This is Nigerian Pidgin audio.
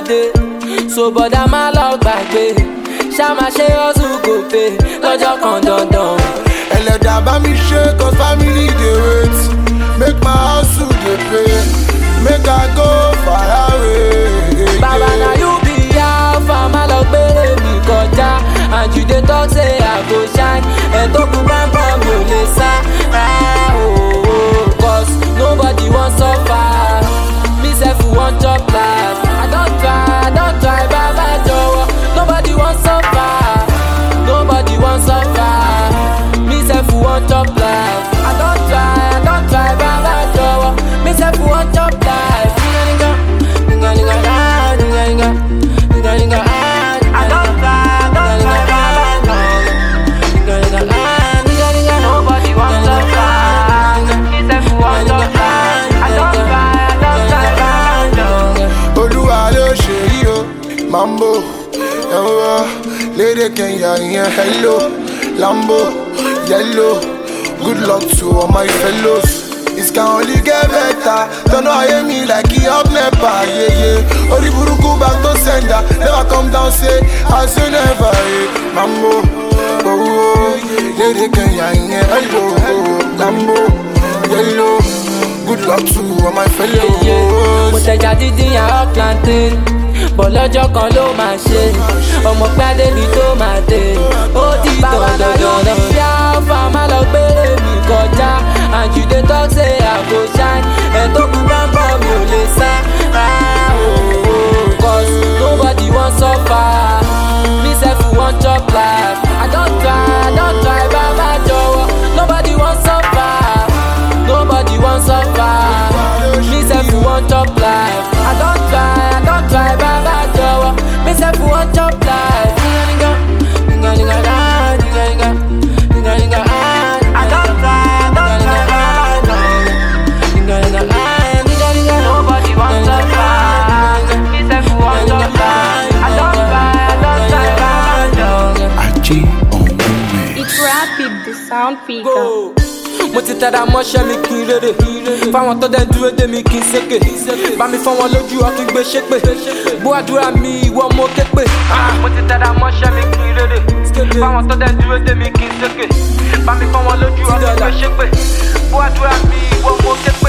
day. So bọ́dà má lọ gbàgbé. Ṣá máa ṣe hustle go pay lọ́jọ́ kan dandan. Ẹlẹ́dàá bá mi ṣe cause family dey wait. Make my hustle dey pay. Make I go far away. Baba na you be alpha, má lọ gbére mi kọjá. And you dey talk say I go shine. Ẹ̀tọ́ kú gbàgbọ́ mi ò lè sá. Cause nobody wan suffer. Me sef wan chop life. I don try, baba jọ̀wọ́. Nobody wan suffer. Nobody wan suffer. Me sef wan chop life. I don try, baba jọ̀wọ́. Me sef wan chop life. Mambo, Lady Kenya, yeah, hello, Lambo, yellow. Good luck to all my fellows. It can only get better. Don't know hear me like he up never, yeah, yeah. Ori buruku back to sender. Never come down, say, as you never, yeah. Mambo, Lady Kenya, yeah, hello, Lambo, yellow. Good luck to all my fellows. Mo tẹja dídín yàrá plantain. Bọ̀ lọ́jọ́ kan ló máa ṣe. Ọmọ pàdé ni tó máa dé. Ó di dandandandan. Ṣé alpha má lọ gbére mi kọjá? And you dey talk say I go shine. Ẹ̀tọ́ kú gbàgbọ́ mi ò lè sá. Cause nobody wan suffer. Me sef wan chop life. I don try, baba jọ̀wọ́. Nobody wan suffer. Nobody wan suffer. Me sef wan chop life. I don try, baba jọ̀wọ́. Me sef wan chop life. It's Rapid, the sound picker. Go. Mo ti tẹ̀ra mọ́ṣẹ́ mi kí n rere. Fáwọn tó dẹ̀ dúró dé mi kí n sékè. Bá mi fọ́ wọn lójú ọtún gbé ṣépè. Bó àdúrà mi ìwọ mo ké pè. Mo ti tẹ̀ra mọ́ṣẹ́ mi kí n rere. Fáwọn tó dẹ̀ dúró dé mi kí n sékè. Bá mi fọ́ wọn lójú ọtún gbé ṣépè. Bó àdúrà mi ìwọ mo ké pè.